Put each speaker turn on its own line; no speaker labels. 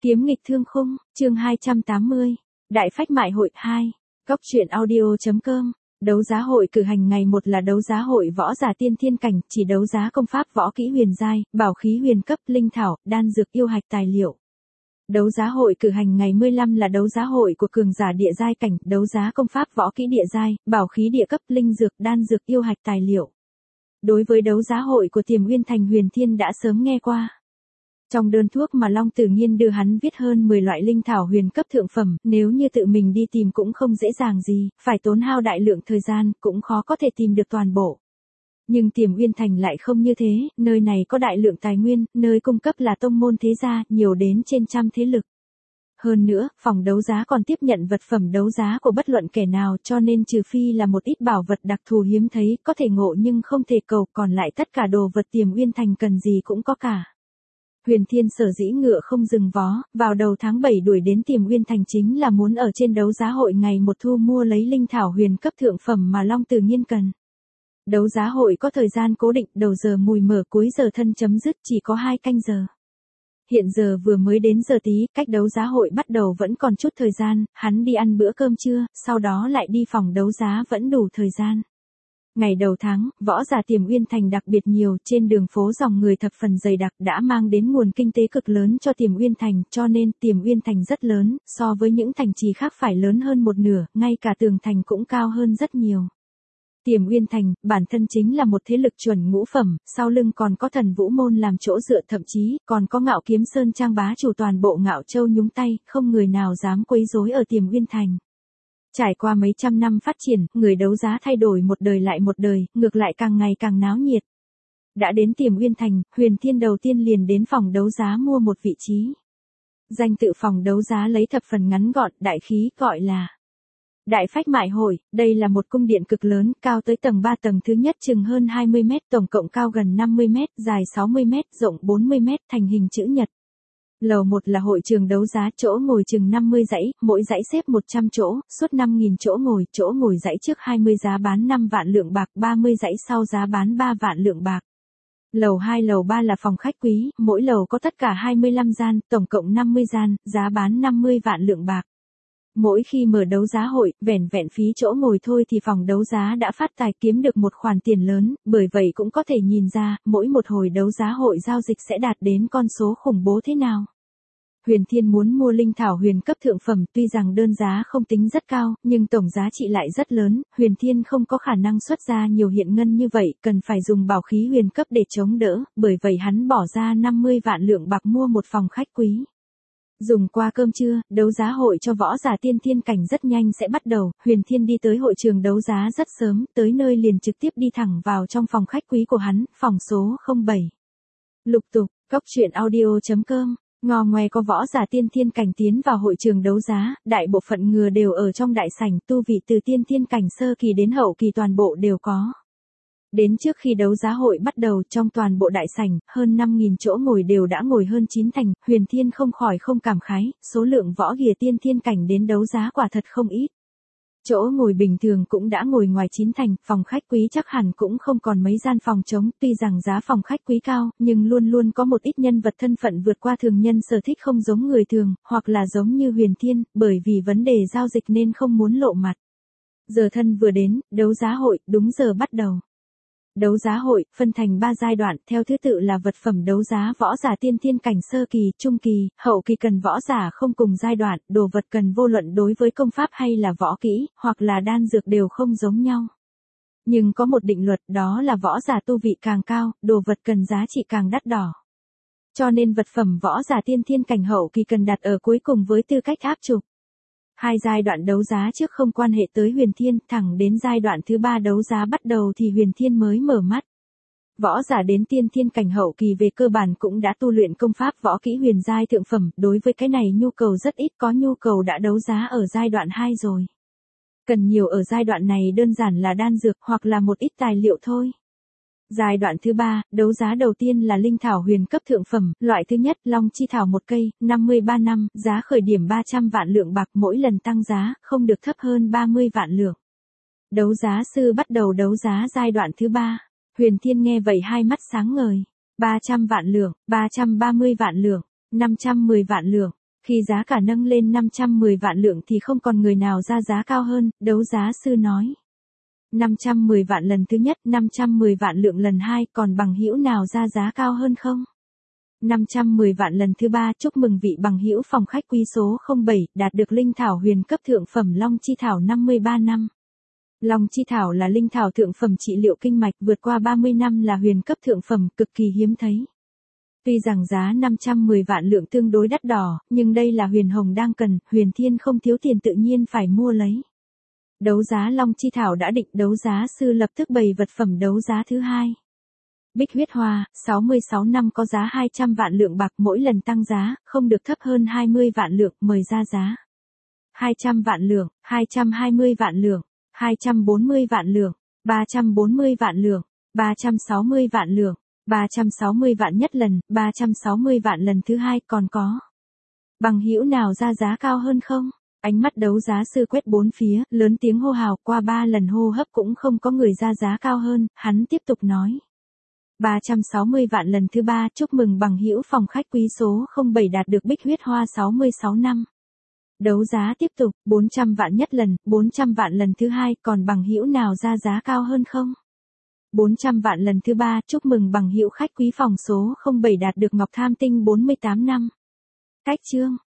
Kiếm nghịch thương khung, chương 280. Đại phách mại hội 2. Góc truyện audio.com. Đấu giá hội cử hành ngày 1 là đấu giá hội võ giả tiên thiên cảnh, chỉ đấu giá công pháp võ kỹ huyền giai, bảo khí huyền cấp, linh thảo, đan dược yêu hạch tài liệu. Đấu giá hội cử hành ngày 15 là đấu giá hội của cường giả địa giai cảnh, đấu giá công pháp võ kỹ địa giai, bảo khí địa cấp, linh dược, đan dược yêu hạch tài liệu. Đối với đấu giá hội của Tiềm Uyên Thành, Huyền Thiên đã sớm nghe qua. Trong đơn thuốc mà Long Tử Nghiên đưa hắn viết hơn 10 loại linh thảo huyền cấp thượng phẩm, nếu như tự mình đi tìm cũng không dễ dàng gì, phải tốn hao đại lượng thời gian, cũng khó có thể tìm được toàn bộ. Nhưng Tiềm Uyên Thành lại không như thế, nơi này có đại lượng tài nguyên, nơi cung cấp là tông môn thế gia, nhiều đến trên trăm thế lực. Hơn nữa, phòng đấu giá còn tiếp nhận vật phẩm đấu giá của bất luận kẻ nào, cho nên trừ phi là một ít bảo vật đặc thù hiếm thấy, có thể ngộ nhưng không thể cầu, còn lại tất cả đồ vật Tiềm Uyên Thành cần gì cũng có cả. Huyền Thiên sở dĩ ngựa không dừng vó, vào đầu tháng 7 đuổi đến Tiềm Uyên Thành chính là muốn ở trên đấu giá hội ngày 1 thu mua lấy linh thảo huyền cấp thượng phẩm mà Long Tử Nghiên cần. Đấu giá hội có thời gian cố định, đầu giờ mùi mở cuối giờ thân chấm dứt, chỉ có 2 canh giờ. Hiện giờ vừa mới đến giờ tí, cách đấu giá hội bắt đầu vẫn còn chút thời gian, hắn đi ăn bữa cơm trưa, sau đó lại đi phòng đấu giá vẫn đủ thời gian. Ngày đầu tháng, võ giả Tiềm Uyên Thành đặc biệt nhiều, trên đường phố dòng người thập phần dày đặc đã mang đến nguồn kinh tế cực lớn cho Tiềm Uyên Thành, cho nên Tiềm Uyên Thành rất lớn, so với những thành trì khác phải lớn hơn một nửa, ngay cả tường thành cũng cao hơn rất nhiều. Tiềm Uyên Thành, bản thân chính là một thế lực chuẩn ngũ phẩm, sau lưng còn có Thần Vũ Môn làm chỗ dựa, thậm chí còn có Ngạo Kiếm Sơn Trang bá chủ toàn bộ Ngạo Châu nhúng tay, không người nào dám quấy rối ở Tiềm Uyên Thành. Trải qua mấy trăm năm phát triển, người đấu giá thay đổi một đời lại một đời, ngược lại càng ngày càng náo nhiệt. Đã đến Tiềm Uyên Thành, Huyền Thiên đầu tiên liền đến phòng đấu giá mua một vị trí. Danh tự phòng đấu giá lấy thập phần ngắn gọn, đại khí, gọi là Đại Phách Mại Hội. Đây là một cung điện cực lớn, cao tới tầng 3, tầng thứ nhất chừng hơn 20 mét, tổng cộng cao gần 50 mét, dài 60 mét, rộng 40 mét, thành hình chữ nhật. Lầu 1 là hội trường đấu giá, chỗ ngồi chừng 50 dãy, mỗi dãy xếp 100 chỗ, suốt 5.000 chỗ ngồi dãy trước 20 giá bán 5 vạn lượng bạc, 30 dãy sau giá bán 3 vạn lượng bạc. Lầu 2, lầu 3 là phòng khách quý, mỗi lầu có tất cả 25 gian, tổng cộng 50 gian, giá bán 50 vạn lượng bạc. Mỗi khi mở đấu giá hội, vẻn vẹn phí chỗ ngồi thôi thì phòng đấu giá đã phát tài kiếm được một khoản tiền lớn, bởi vậy cũng có thể nhìn ra, mỗi một hồi đấu giá hội giao dịch sẽ đạt đến con số khủng bố thế nào. Huyền Thiên muốn mua linh thảo huyền cấp thượng phẩm, tuy rằng đơn giá không tính rất cao, nhưng tổng giá trị lại rất lớn, Huyền Thiên không có khả năng xuất ra nhiều hiện ngân như vậy, cần phải dùng bảo khí huyền cấp để chống đỡ, bởi vậy hắn bỏ ra 50 vạn lượng bạc mua một phòng khách quý. Dùng qua cơm trưa, đấu giá hội cho võ giả tiên thiên cảnh rất nhanh sẽ bắt đầu, Huyền Thiên đi tới hội trường đấu giá rất sớm, tới nơi liền trực tiếp đi thẳng vào trong phòng khách quý của hắn, phòng số 07. Lục tục, góc truyện audio.com. Ngò ngoe có võ giả tiên thiên cảnh tiến vào hội trường đấu giá, đại bộ phận người đều ở trong đại sảnh, tu vị từ tiên thiên cảnh sơ kỳ đến hậu kỳ toàn bộ đều có. Đến trước khi đấu giá hội bắt đầu, trong toàn bộ đại sảnh, hơn 5.000 chỗ ngồi đều đã ngồi hơn 9 thành, Huyền Thiên không khỏi không cảm khái, số lượng võ ghìa tiên thiên cảnh đến đấu giá quả thật không ít. Chỗ ngồi bình thường cũng đã ngồi ngoài 9 thành, phòng khách quý chắc hẳn cũng không còn mấy gian phòng trống, tuy rằng giá phòng khách quý cao, nhưng luôn luôn có một ít nhân vật thân phận vượt qua thường nhân, sở thích không giống người thường, hoặc là giống như Huyền Thiên, bởi vì vấn đề giao dịch nên không muốn lộ mặt. Giờ thân vừa đến, đấu giá hội, đúng giờ bắt đầu. Đấu giá hội, phân thành 3 giai đoạn, theo thứ tự là vật phẩm đấu giá võ giả tiên thiên cảnh sơ kỳ, trung kỳ, hậu kỳ cần võ giả không cùng giai đoạn, đồ vật cần vô luận đối với công pháp hay là võ kỹ, hoặc là đan dược đều không giống nhau. Nhưng có một định luật, đó là võ giả tu vị càng cao, đồ vật cần giá trị càng đắt đỏ. Cho nên vật phẩm võ giả tiên thiên cảnh hậu kỳ cần đặt ở cuối cùng với tư cách áp trục. 2 giai đoạn đấu giá trước không quan hệ tới Huyền Thiên, thẳng đến giai đoạn thứ 3 đấu giá bắt đầu thì Huyền Thiên mới mở mắt. Võ giả đến tiên thiên cảnh hậu kỳ về cơ bản cũng đã tu luyện công pháp võ kỹ huyền giai thượng phẩm, đối với cái này nhu cầu rất ít, có nhu cầu đã đấu giá ở giai đoạn 2 rồi. Cần nhiều ở giai đoạn này đơn giản là đan dược hoặc là một ít tài liệu thôi. Giai đoạn thứ 3, đấu giá đầu tiên là linh thảo huyền cấp thượng phẩm, loại thứ nhất, Long Chi Thảo 1 cây, 53 năm, giá khởi điểm 300 vạn lượng bạc, mỗi lần tăng giá, không được thấp hơn 30 vạn lượng. Đấu giá sư bắt đầu đấu giá giai đoạn thứ 3. Huyền Thiên nghe vậy hai mắt sáng ngời. 300 vạn lượng, 330 vạn lượng, 510 vạn lượng. Khi giá cả nâng lên 510 vạn lượng thì không còn người nào ra giá cao hơn, đấu giá sư nói. 510 vạn lần thứ nhất, 510 vạn lượng lần hai, còn bằng hữu nào ra giá cao hơn không? 510 vạn lần thứ ba, chúc mừng vị bằng hữu phòng khách quý số 07, đạt được linh thảo huyền cấp thượng phẩm Long Chi Thảo 53 năm. Long Chi Thảo là linh thảo thượng phẩm trị liệu kinh mạch, vượt qua 30 năm là huyền cấp thượng phẩm, cực kỳ hiếm thấy. Tuy rằng giá 510 vạn lượng tương đối đắt đỏ, nhưng đây là Huyền Hồng đang cần, Huyền Thiên không thiếu tiền tự nhiên phải mua lấy. Đấu giá Long Chi Thảo đã định, đấu giá sư lập tức bày vật phẩm đấu giá thứ hai. Bích huyết hoa, 66 năm có giá 200 vạn lượng bạc, mỗi lần tăng giá, không được thấp hơn 20 vạn lượng, mời ra giá. 200 vạn lượng, 220 vạn lượng, 240 vạn lượng, 340 vạn lượng, 360 vạn lượng, 360 vạn nhất lần, 360 vạn lần thứ hai, còn có. Bằng hữu nào ra giá cao hơn không? Ánh mắt đấu giá sư quét bốn phía, lớn tiếng hô hào, qua 3 lần hô hấp cũng không có người ra giá cao hơn, hắn tiếp tục nói. 360 vạn lần thứ ba, chúc mừng bằng hữu phòng khách quý số 07 đạt được bích huyết hoa 66 năm. Đấu giá tiếp tục, 400 vạn nhất lần, 400 vạn lần thứ hai, còn bằng hữu nào ra giá cao hơn không? 400 vạn lần thứ ba, chúc mừng bằng hữu khách quý phòng số 07 đạt được ngọc tham tinh 48 năm. Cách chương